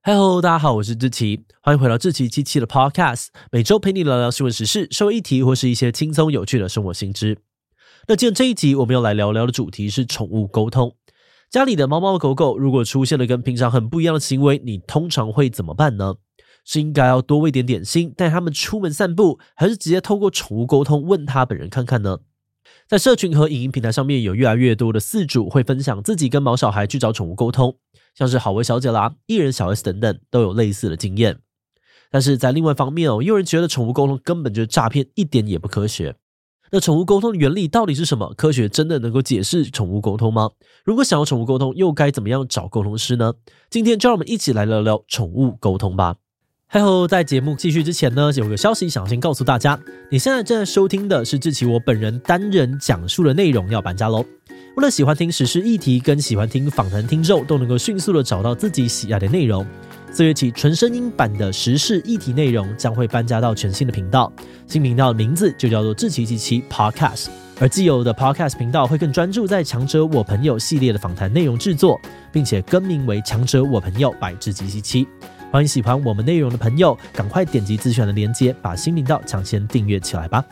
Hello， 大家好，我是志祺，欢迎回到志祺七七的 Podcast， 每周陪你聊聊新闻时事、社会议题或是一些轻松有趣的生活新知。那今天这一集我们要来聊聊的主题是宠物沟通。家里的猫猫狗狗如果出现了跟平常很不一样的行为，你通常会怎么办呢？是应该要多喂点点心，带他们出门散步，还是直接透过宠物沟通问他本人看看呢？在社群和影音平台上面，有越来越多的饲主会分享自己跟毛小孩去找宠物沟通，像是好味小姐啦、艺人小 S 等等都有类似的经验。但是在另外一方面也有人觉得宠物沟通根本就是诈骗，一点也不科学。那宠物沟通的原理到底是什么？科学真的能够解释宠物沟通吗？如果想要宠物沟通，又该怎么样找沟通师呢？今天就让我们一起来聊聊宠物沟通吧。Hello， 在节目继续之前呢，有个消息想先告诉大家，你现在正在收听的是志祺我本人单人讲述的内容要搬家咯。为了喜欢听时事议题跟喜欢听访谈听众都能够迅速的找到自己喜爱的内容，4月起纯声音版的时事议题内容将会搬家到全新的频道，新频道的名字就叫做志祺七七 Podcast， 而既有的 Podcast 频道会更专注在强者我朋友系列的访谈内容制作，并且更名为强者我朋友 by 志祺七七。欢迎喜欢我们内容的朋友赶快点击资讯栏的连结，把新频道抢先订阅起来吧。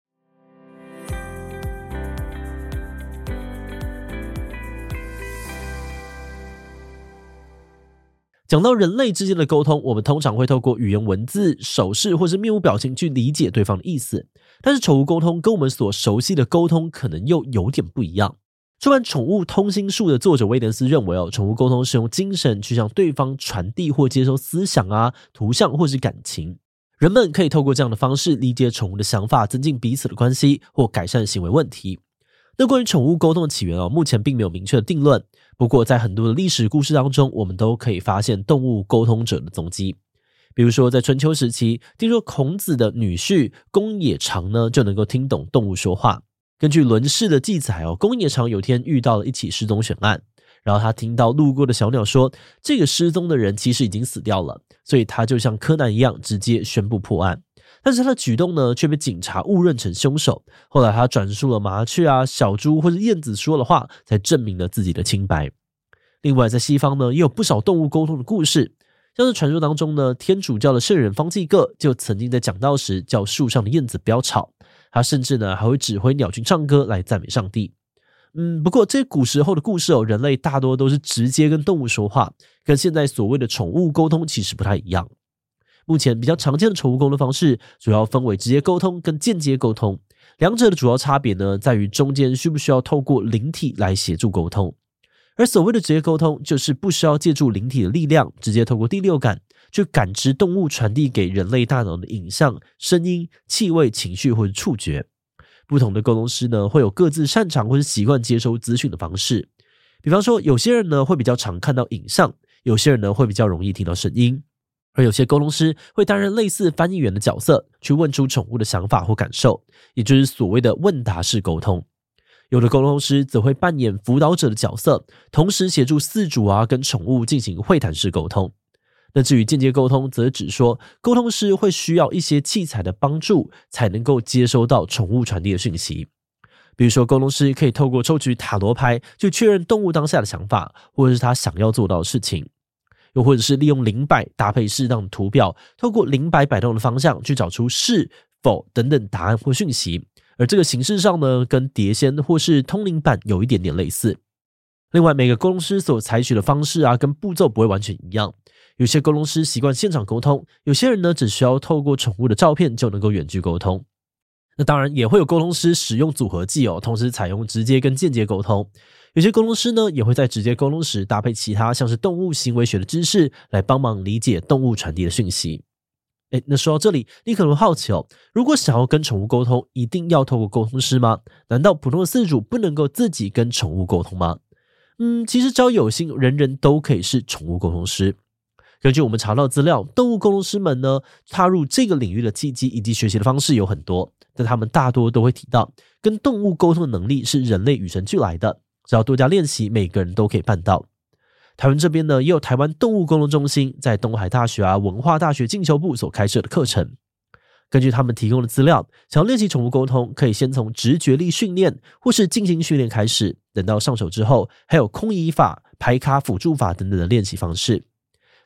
讲到人类之间的沟通，我们通常会透过语言文字、手势或是面无表情去理解对方的意思，但是宠物沟通跟我们所熟悉的沟通可能又有点不一样。出版《宠物通心术》的作者威廉斯认为，宠物沟通是用精神去向对方传递或接收思想啊、图像或是感情。人们可以透过这样的方式理解宠物的想法，增进彼此的关系或改善行为问题。那关于宠物沟通的起源目前并没有明确的定论。不过在很多的历史故事当中，我们都可以发现动物沟通者的踪迹。比如说在春秋时期，听说孔子的女婿公冶长呢就能够听懂动物说话。根据伦氏的记载公冶长有天遇到了一起失踪悬案，然后他听到路过的小鸟说，这个失踪的人其实已经死掉了，所以他就像柯南一样直接宣布破案。但是他的举动呢却被警察误认成凶手，后来他转述了麻雀啊、小猪或是燕子说的话，才证明了自己的清白。另外在西方呢也有不少动物沟通的故事，像是传说当中呢，天主教的圣人方济各就曾经在讲道时叫树上的燕子不要吵，他甚至呢还会指挥鸟群唱歌来赞美上帝。不过这些古时候的故事人类大多都是直接跟动物说话，跟现在所谓的宠物沟通其实不太一样。目前比较常见的宠物沟通方式主要分为直接沟通跟间接沟通，两者的主要差别呢在于中间需不需要透过灵体来协助沟通。而所谓的直接沟通就是不需要借助灵体的力量，直接透过第六感去感知动物传递给人类大脑的影像、声音、气味、情绪或者触觉。不同的沟通师呢会有各自擅长或是习惯接收资讯的方式。比方说有些人呢会比较常看到影像，有些人呢会比较容易听到声音。而有些沟通师会担任类似翻译员的角色，去问出宠物的想法或感受，也就是所谓的问答式沟通。有的沟通师则会扮演辅导者的角色，同时协助饲主跟宠物进行会谈式沟通。那至于间接沟通，则指说沟通师会需要一些器材的帮助，才能够接收到宠物传递的讯息。比如说沟通师可以透过抽取塔罗牌去确认动物当下的想法，或者是他想要做到的事情。又或者是利用灵摆搭配适当的图表，透过灵摆摆动的方向去找出是否等等答案或讯息。而这个形式上呢，跟碟仙或是通灵板有一点点类似。另外每个沟通师所采取的方式跟步骤不会完全一样。有些沟通师习惯现场沟通，有些人呢只需要透过宠物的照片就能够远距沟通。那当然也会有沟通师使用组合技同时采用直接跟间接沟通。有些沟通师呢也会在直接沟通时搭配其他像是动物行为学的知识来帮忙理解动物传递的讯息。那说到这里，你可能会好奇如果想要跟宠物沟通，一定要透过沟通师吗？难道普通的饲主不能够自己跟宠物沟通吗？其实只要有心，人人都可以是宠物沟通师。根据我们查到的资料，动物沟通师们呢踏入这个领域的契机以及学习的方式有很多，但他们大多都会提到跟动物沟通的能力是人类与生俱来的，只要多加练习，每个人都可以办到。台湾这边呢，也有台湾动物沟通中心在东海大学文化大学进修部所开设的课程。根据他们提供的资料，想要练习宠物沟通，可以先从直觉力训练或是静心训练开始，等到上手之后，还有空椅法、排卡辅助法等等的练习方式。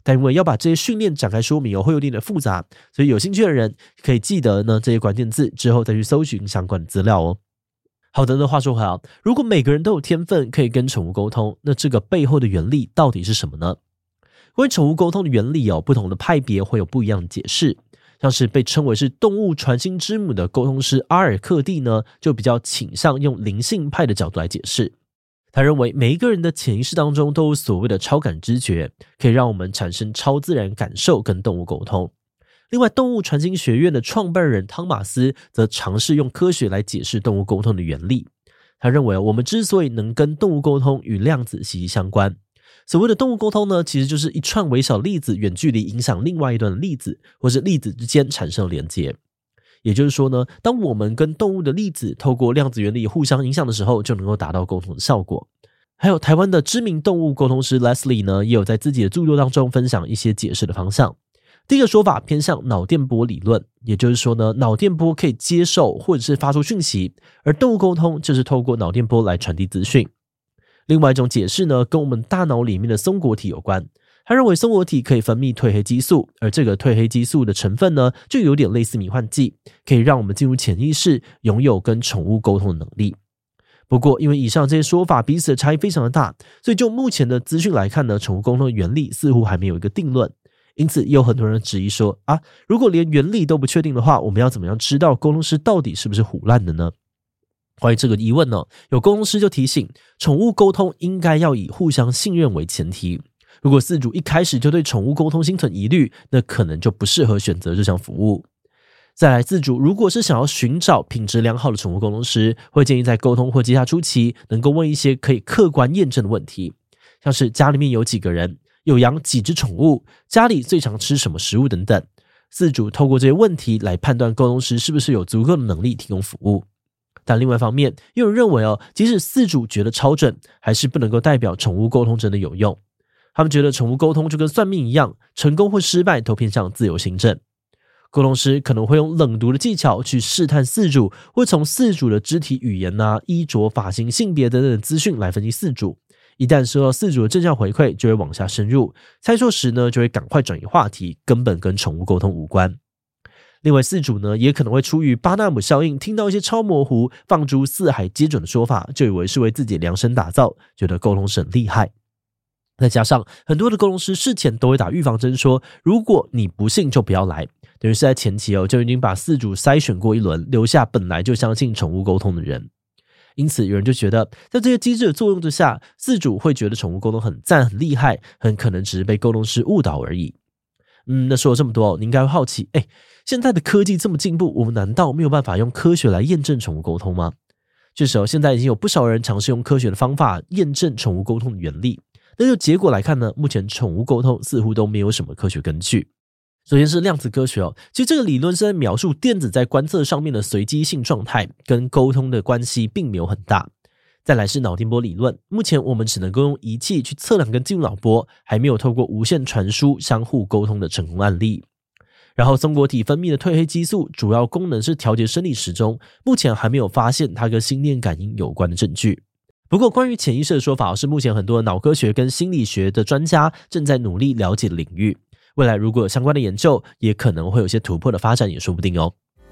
但因为要把这些训练展开说明会有点复杂，所以有兴趣的人可以记得呢这些关键字，之后再去搜寻相关的资料哦。好的，那话说回来，如果每个人都有天分可以跟宠物沟通，那这个背后的原理到底是什么呢？关于宠物沟通的原理不同的派别会有不一样的解释。像是被称为是动物传心之母的沟通师阿尔克蒂呢，就比较倾向用灵性派的角度来解释。他认为每一个人的潜意识当中都有所谓的超感知觉，可以让我们产生超自然感受跟动物沟通。另外，动物传心学院的创办人汤马斯则尝试用科学来解释动物沟通的原理。他认为我们之所以能跟动物沟通，与量子息息相关。所谓的动物沟通呢，其实就是一串微小粒子远距离影响另外一端的粒子，或是粒子之间产生连接。也就是说呢，当我们跟动物的粒子透过量子原理互相影响的时候，就能够达到沟通的效果。还有台湾的知名动物沟通师 Leslie 呢，也有在自己的著作当中分享一些解释的方向。第一个说法偏向脑电波理论，也就是说呢，脑电波可以接受或者是发出讯息，而动物沟通就是透过脑电波来传递资讯。另外一种解释呢，跟我们大脑里面的松果体有关。他认为松果体可以分泌褪黑激素，而这个褪黑激素的成分呢，就有点类似迷幻剂，可以让我们进入潜意识，拥有跟宠物沟通的能力。不过，因为以上这些说法彼此的差异非常的大，所以就目前的资讯来看呢，宠物沟通的原理似乎还没有一个定论。因此，也有很多人质疑说如果连原理都不确定的话，我们要怎么样知道沟通师到底是不是唬烂的呢？关于这个疑问呢，有沟通师就提醒，宠物沟通应该要以互相信任为前提。如果饲主一开始就对宠物沟通心存疑虑，那可能就不适合选择这项服务。再来，饲主如果是想要寻找品质良好的宠物沟通师，会建议在沟通或接洽初期，能够问一些可以客观验证的问题，像是家里面有几个人，有养几只宠物，家里最常吃什么食物等等。饲主透过这些问题来判断沟通师是不是有足够的能力提供服务。但另外一方面，也有人认为即使饲主觉得超准，还是不能够代表宠物沟通真的有用。他们觉得宠物沟通就跟算命一样，成功或失败都偏向自由行政。沟通师可能会用冷读的技巧去试探饲主，或从饲主的肢体语言衣着、发型、性别等等的资讯来分析饲主。一旦收到饲主的正向回馈，就会往下深入，猜错时呢，就会赶快转移话题，根本跟宠物沟通无关。另外，饲主呢也可能会出于巴纳姆效应，听到一些超模糊、放诸四海皆准的说法，就以为是为自己量身打造，觉得沟通师很厉害。再加上很多的沟通师事前都会打预防针，说如果你不信就不要来，等于是在前期就已经把饲主筛选过一轮，留下本来就相信宠物沟通的人。因此有人就觉得，在这些机制的作用之下，饲主会觉得宠物沟通很赞很厉害，很可能只是被沟通师误导而已。那说了这么多，你应该会好奇，现在的科技这么进步，我们难道没有办法用科学来验证宠物沟通吗？确实现在已经有不少人尝试用科学的方法验证宠物沟通的原理。那就结果来看呢，目前宠物沟通似乎都没有什么科学根据。首先是量子科学其实这个理论是在描述电子在观测上面的随机性状态，跟沟通的关系并没有很大。再来是脑电波理论，目前我们只能够用仪器去测量跟记录脑波，还没有透过无线传输相互沟通的成功案例。然后松果体分泌的褪黑激素主要功能是调节生理时钟，目前还没有发现它跟心电感应有关的证据。不过关于潜意识的说法是目前很多的脑科学跟心理学的专家正在努力了解的领域，未来如果有相关的研究，也可能会有些突破的发展也说不定哦。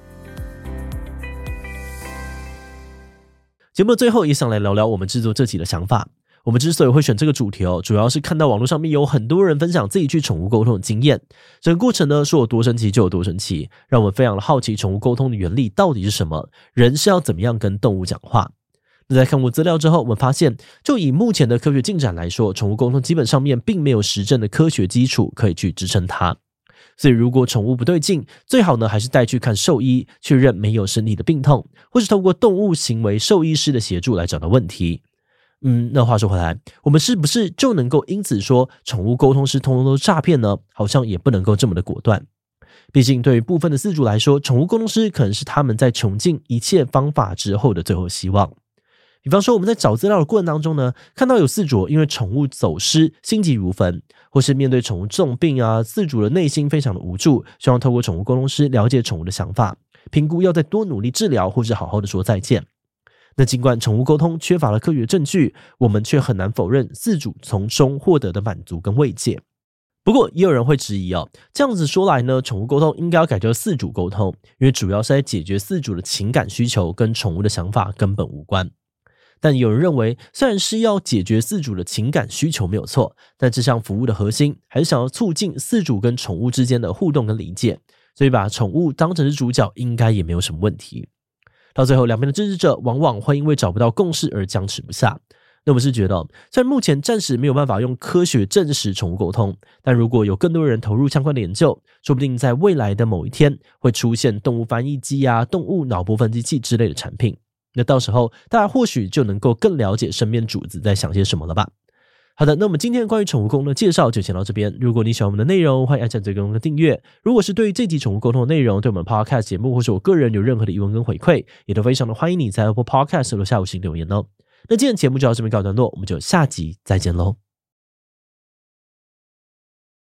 节目的最后也想来聊聊我们制作这集的想法。我们之所以会选这个主题主要是看到网络上面有很多人分享自己去宠物沟通的经验，整个过程呢说有多神奇就有多神奇，让我们非常的好奇宠物沟通的原理到底是什么，人是要怎么样跟动物讲话。那在看过资料之后，我们发现就以目前的科学进展来说，宠物沟通基本上面并没有实证的科学基础可以去支撑它。所以如果宠物不对劲，最好呢还是带去看兽医，确认没有身体的病痛，或是透过动物行为兽医师的协助来找到问题。那话说回来，我们是不是就能够因此说宠物沟通师通通都是诈骗呢？好像也不能够这么的果断。毕竟对于部分的饲主来说，宠物沟通师可能是他们在穷尽一切方法之后的最后希望。比方说我们在找资料的过程当中呢，看到有饲主因为宠物走失心急如焚，或是面对宠物重病饲主的内心非常的无助，希望透过宠物沟通师了解宠物的想法，评估要再多努力治疗，或是好好的说再见。那尽管宠物沟通缺乏了科学证据，我们却很难否认饲主从中获得的满足跟慰藉。 不过也有人会质疑这样子说来呢，宠物沟通应该要改叫饲主沟通，因为主要是在解决饲主的情感需求，跟宠物的想法根本无关。但有人认为，虽然是要解决饲主的情感需求没有错，但这项服务的核心还是想要促进饲主跟宠物之间的互动跟理解，所以把宠物当成是主角应该也没有什么问题。到最后，两边的支持者往往会因为找不到共识而僵持不下。那我是觉得，虽然目前暂时没有办法用科学证实宠物沟通，但如果有更多人投入相关的研究，说不定在未来的某一天会出现动物翻译机动物脑波分析器之类的产品。那到时候大家或许就能够更了解身边主子在想些什么了吧。好的，那我们今天关于宠物沟通的介绍就先到这边。如果你喜欢我们的内容，欢迎按下追踪跟订阅。如果是对于这集宠物沟通的内容，对我们 Podcast 节目或是我个人有任何的疑问跟回馈，也都非常的欢迎你在 Apple Podcast 留下5星留言哦。那今天节目就到这边告一段落，我们就下集再见喽。